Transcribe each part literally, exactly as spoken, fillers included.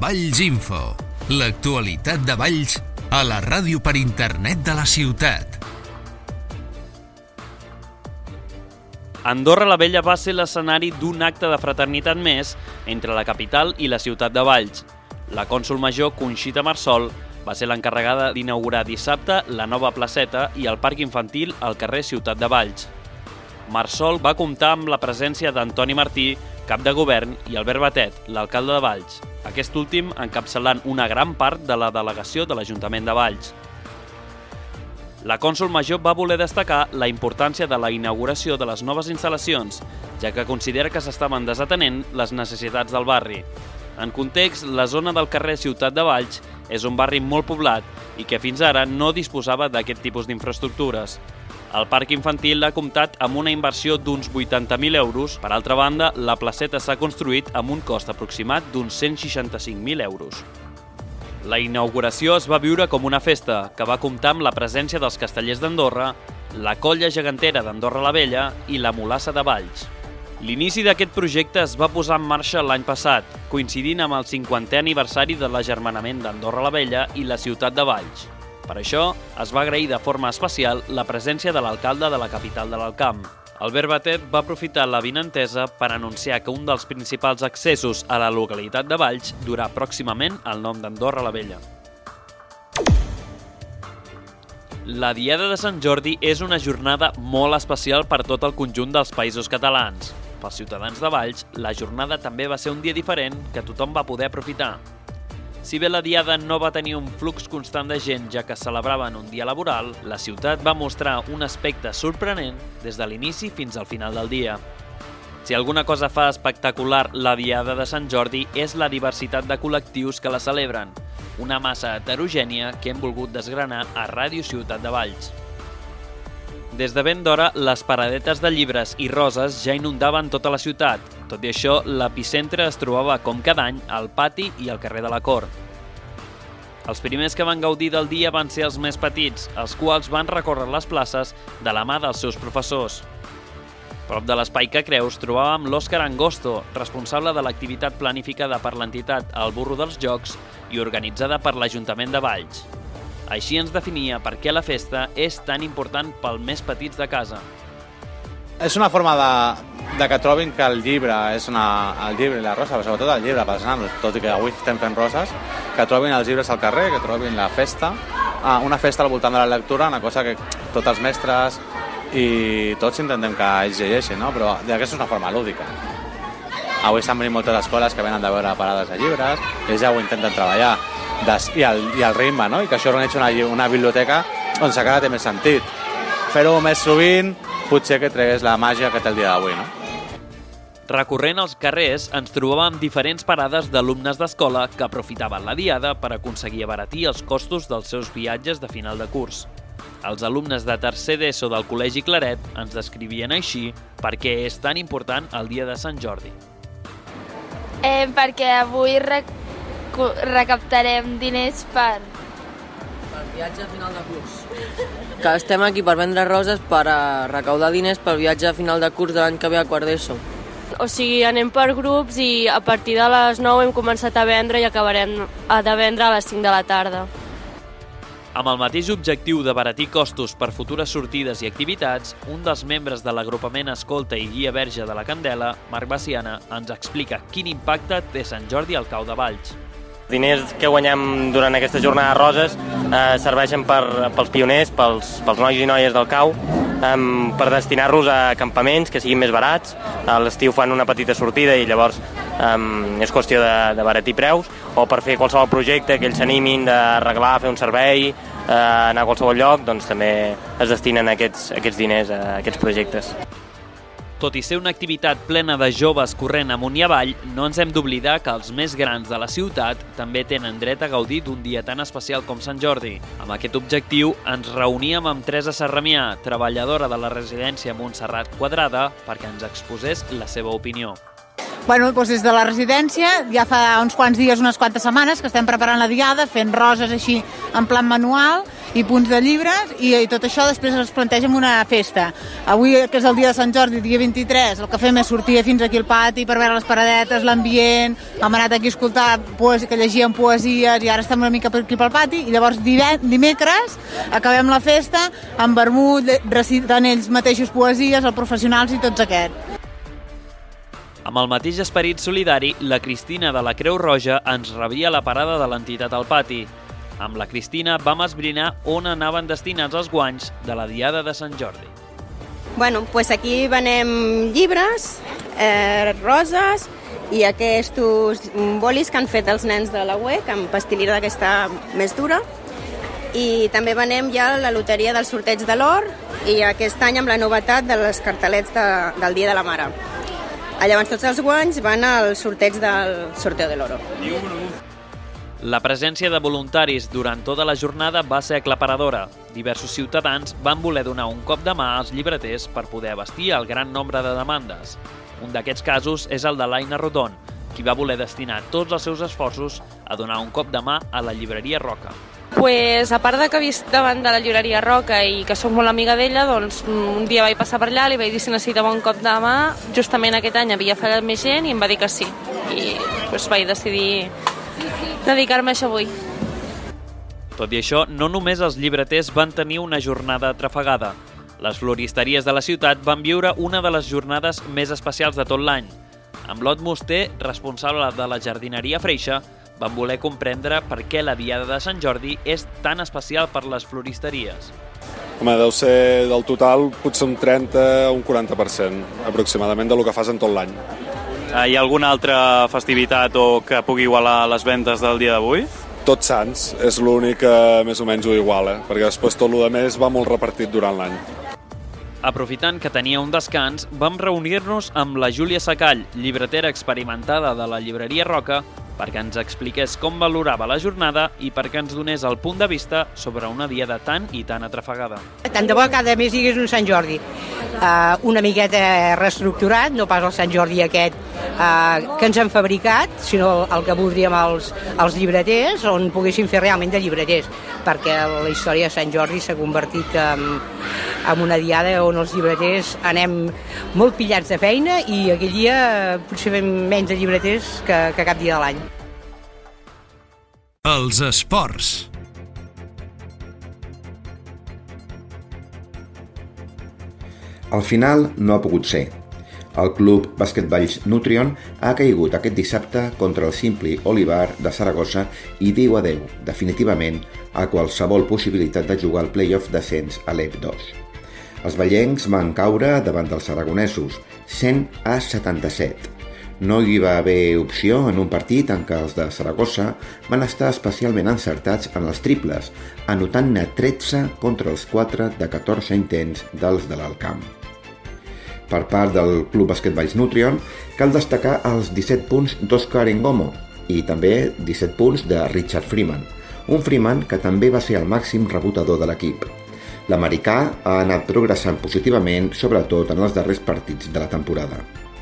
Valls Info, l'actualitat de Valls a la ràdio per internet de la ciutat. Andorra la Vella va ser l'escenari d'un acte de fraternitat més entre la capital i la ciutat de Valls. La cònsol major Conxita Marsol va ser l'encarregada d'inaugurar dissabte la nova placeta i el parc infantil al carrer Ciutat de Valls. Marsol va comptar amb la presència d'Antoni Martí, cap de govern, i Albert Batet, l'alcalde de Valls, aquest últim encapçalant una gran part de la delegació de l'Ajuntament de Valls. La cònsol major va voler destacar la importància de la inauguració de les noves instal·lacions, ja que considera que s'estaven desatenent les necessitats del barri. En context, la zona del carrer Ciutat de Valls és un barri molt poblat i que fins ara no disposava d'aquest tipus d'infraestructures. El parc infantil ha comptat amb una inversió d'uns vuitanta mil euros. Per altra banda, la placeta s'ha construït amb un cost aproximat d'uns cent seixanta-cinc mil euros. La inauguració es va viure com una festa, que va comptar amb la presència dels castellers d'Andorra, la colla gegantera d'Andorra la Vella i la mulassa de Valls. L'inici d'aquest projecte es va posar en marxa l'any passat, coincidint amb el cinquantè aniversari de l'agermanament d'Andorra la Vella i la ciutat de Valls. Per això, es va agrair de forma especial la presència de l'alcalde de la capital de l'Alt Camp. Albert Batet va aprofitar l'avinentesa per anunciar que un dels principals accessos a la localitat de Valls durà pròximament el nom d'Andorra la Vella. La Diada de Sant Jordi és una jornada molt especial per tot el conjunt dels Països Catalans. Pels ciutadans de Valls, la jornada també va ser un dia diferent que tothom va poder aprofitar. Si bé la Diada no va tenir un flux constant de gent ja que celebraven un dia laboral, la ciutat va mostrar un aspecte sorprenent des de l'inici fins al final del dia. Si alguna cosa fa espectacular la Diada de Sant Jordi és la diversitat de col·lectius que la celebren, una massa heterogènia que hem volgut desgranar a Ràdio Ciutat de Valls. Des de ben d'hora, les paradetes de llibres i roses ja inundaven tota la ciutat. Tot i això, l'epicentre es trobava, com cada any, al pati i al carrer de la Cort. Els primers que van gaudir del dia van ser els més petits, els quals van recórrer les places de la mà dels seus professors. Prop de l'Espai que Creus trobàvem l'Òscar Angosto, responsable de l'activitat planificada per l'entitat El Burro dels Jocs i organitzada per l'Ajuntament de Valls. Així ens definia per què la festa és tan important pel més petits de casa. És una forma de, de que trobin que el llibre és una, el llibre i la rosa, però sobretot el llibre pels nanos, tot i que avui estem fent roses, que trobin els llibres al carrer, que trobin la festa, ah, una festa al voltant de la lectura, una cosa que tots els mestres i tots intentem que ells llegeixin, no? Però aquesta és una forma lúdica. Avui estan venint moltes escoles que venen de veure parades de llibres, ells ja ho intenten treballar, des, i, el, i el ritme, no? I que això organitza una, una biblioteca on s'acaba té més sentit. Fer-ho més sovint potser que tregués la màgia que té el dia d'avui, no? Recorrent als carrers ens trobàvem diferents parades d'alumnes d'escola que aprofitaven la diada per aconseguir abaratir els costos dels seus viatges de final de curs. Els alumnes de tercer d'ESO del Col·legi Claret ens descrivien així per què és tan important el dia de Sant Jordi. Eh, perquè avui rec recaptarem diners per... Per viatge a final de curs. Que estem aquí per vendre roses per a recaudar diners pel viatge a final de curs de l'any que ve a quart d'ESO. O sigui, anem per grups i a partir de les nou hem començat a vendre i acabarem de vendre a les cinc de la tarda. Amb el mateix objectiu d'abaratir costos per futures sortides i activitats, un dels membres de l'agrupament Escolta i Guia Verge de la Candela, Marc Baciana, ens explica quin impacte té Sant Jordi al Cau de Valls. Els diners que guanyem durant aquesta jornada de roses eh, serveixen per, pels pioners, pels, pels nois i noies del cau, eh, per destinar-los a campaments que siguin més barats. A l'estiu fan una petita sortida i llavors eh, és qüestió de, de baratir preus, o per fer qualsevol projecte que ells s'animin d'arreglar, fer un servei, eh, anar a qualsevol lloc, doncs també es destinen aquests, aquests diners a aquests projectes. Tot i ser una activitat plena de joves corrent amunt i avall, no ens hem d'oblidar que els més grans de la ciutat també tenen dret a gaudir d'un dia tan especial com Sant Jordi. Amb aquest objectiu, ens reuníem amb Teresa Sarramià, treballadora de la residència Montserrat Quadrada, perquè ens exposés la seva opinió. Bueno, doncs des de la residència ja fa uns quants dies, unes quantes setmanes que estem preparant la diada, fent roses així en plan manual i punts de llibres i, i tot això després es planteja amb una festa. Avui, que és el dia de Sant Jordi, dia vint-i-tres, el que fem és sortir fins aquí al pati per veure les paradetes, l'ambient, hem anat aquí a escoltar poesia, que llegíem poesies i ara estem una mica per aquí pel pati i llavors dimecres acabem la festa amb vermut, recitant ells mateixos poesies, els professionals i tots aquests. Amb el mateix esperit solidari, la Cristina de la Creu Roja ens rebia la parada de l'entitat al pati. Amb la Cristina vam esbrinar on anaven destinats els guanys de la Diada de Sant Jordi. Bueno, pues aquí venem llibres, eh, roses i aquests bolis que han fet els nens de la U E C amb pastilera d'aquesta més dura. I també venem ja la loteria del sorteig de l'or i aquest any amb la novetat de les cartelets de, del Dia de la Mare. Llavors tots els guanys van al sorteig del sorteo de l'oro. La presència de voluntaris durant tota la jornada va ser aclaparadora. Diversos ciutadans van voler donar un cop de mà als llibreters per poder abastir el gran nombre de demandes. Un d'aquests casos és el de l'Aina Rodon, qui va voler destinar tots els seus esforços a donar un cop de mà a la llibreria Roca. Pues, a part de que he vist davant de la llibreria Roca i que soc molt amiga d'ella, doncs un dia vaig passar per allà, li vaig dir si necessitava un cop de mà. Justament aquest any havia fallat més gent i em va dir que sí. I pues, vaig decidir dedicar-me a això avui. Tot i això, no només els llibreters van tenir una jornada atrafegada. Les floristeries de la ciutat van viure una de les jornades més especials de tot l'any. Amb l'Ot Muster, responsable de la jardineria Freixa, van voler comprendre per què la Diada de Sant Jordi és tan especial per les floristeries. Home, deu ser del total potser un trenta o un quaranta per cent aproximadament del que fas en tot l'any. Hi ha alguna altra festivitat o que pugui igualar les vendes del dia d'avui? Tots Sants és l'únic que més o menys ho iguala, perquè després tot el més va molt repartit durant l'any. Aprofitant que tenia un descans, vam reunir-nos amb la Júlia Sacall, llibretera experimentada de la llibreria Roca, perquè ens expliqués com valorava la jornada i perquè ens donés el punt de vista sobre una diada tan i tan atrafegada. Tant de bo cada mes digués un Sant Jordi uh, una miqueta reestructurat, no pas el Sant Jordi aquest uh, que ens han fabricat, sinó el que voldríem els, els llibreters, on poguessin fer realment de llibreters, perquè la història de Sant Jordi s'ha convertit en, en una diada on els llibreters anem molt pillats de feina i aquell dia potser fem menys de llibreters que, que cap dia de l'any. Els esports. Al final no ha pogut ser. El club Bàsquet Valls Nutrion ha caigut aquest dissabte contra el Simply Olivar de Saragossa i diu adeu, definitivament, a qualsevol possibilitat de jugar al play-off d'ascens a l'E P dos. Els vallencs van caure davant dels aragonesos, cent a setanta-set. No hi va haver opció en un partit en què els de Saragossa van estar especialment encertats en els triples, anotant-ne tretze contra els quatre de catorze intents dels de l'Alcamp. Per part del Club Bàsquet Valls Nutrion, cal destacar els disset punts d'Òscar Engomo i també disset punts de Richard Freeman, un Freeman que també va ser el màxim rebotador de l'equip. L'americà ha anat progressant positivament, sobretot en els darrers partits de la temporada.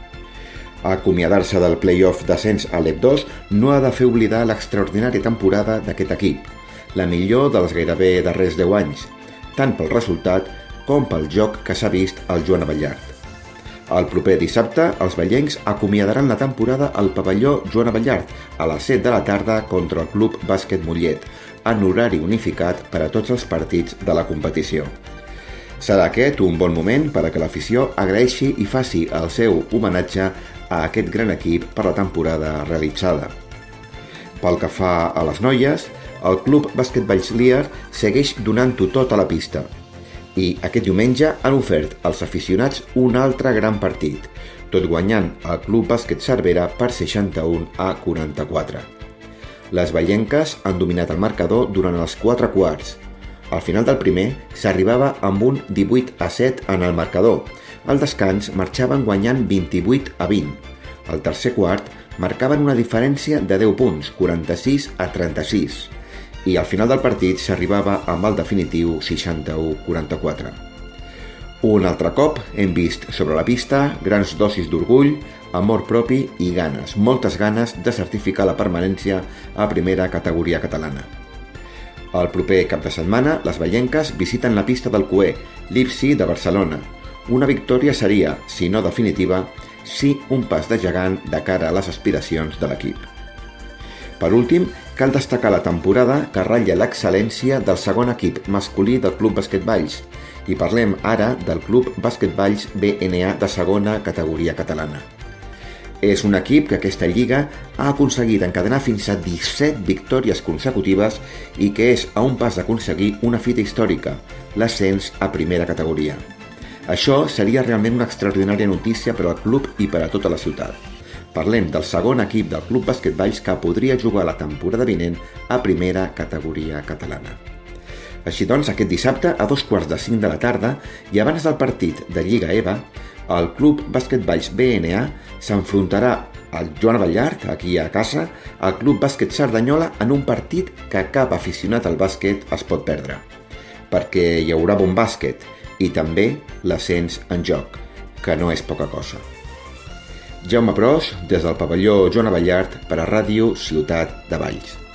Acomiadar-se del play-off d'ascens a l'E P dos no ha de fer oblidar l'extraordinària temporada d'aquest equip, la millor dels gairebé darrers deu anys, tant pel resultat com pel joc que s'ha vist al Joan Abellart. El proper dissabte, els vallencs acomiadaran la temporada al pavelló Joan Abellart a les set de la tarda contra el Club Bàsquet Mollet, en horari unificat per a tots els partits de la competició. Serà aquest un bon moment per a que l'afició agraeixi i faci el seu homenatge a aquest gran equip per la temporada realitzada. Pel que fa a les noies, el Club Bàsquet Valls Liar segueix donant-ho tot a la pista. I aquest diumenge han ofert als aficionats un altre gran partit, tot guanyant el Club Bàsquet Cervera per seixanta-un a quaranta-quatre. Les vallenques han dominat el marcador durant els quatre quarts. Al final del primer s'arribava amb un divuit a set en el marcador. Al descans marxaven guanyant vint-i-vuit a vint. Al tercer quart marcaven una diferència de deu punts, quaranta-sis a trenta-sis. I al final del partit s'arribava amb el definitiu seixanta-u a quaranta-quatre. Un altre cop hem vist sobre la pista grans dosis d'orgull, amor propi i ganes, moltes ganes de certificar la permanència a primera categoria catalana. El proper cap de setmana, les vallenques visiten la pista del Cué, l'I F C de Barcelona. Una victòria seria, si no definitiva, sí un pas de gegant de cara a les aspiracions de l'equip. Per últim, cal destacar la temporada que ratlla l'excel·lència del segon equip masculí del Club Bàsquet Valls i parlem ara del Club Bàsquet Valls B N A de segona categoria catalana. És un equip que aquesta lliga ha aconseguit encadenar fins a disset victòries consecutives i que és a un pas d'aconseguir una fita històrica, l'ascens a primera categoria. Això seria realment una extraordinària notícia per al club i per a tota la ciutat. Parlem del segon equip del Club Bàsquet Valls que podria jugar la temporada vinent a primera categoria catalana. Així doncs, aquest dissabte, a dos quarts de cinc de la tarda i abans del partit de Lliga E V A, el Club Bàsquet Valls B N A s'enfrontarà al Joan Ballart, aquí a casa, al Club Bàsquet Cerdanyola en un partit que cap aficionat al bàsquet es pot perdre, perquè hi haurà bon bàsquet i també l'ascens en joc, que no és poca cosa. Jaume Pros, des del pavelló Joan Ballart per a Ràdio Ciutat de Valls.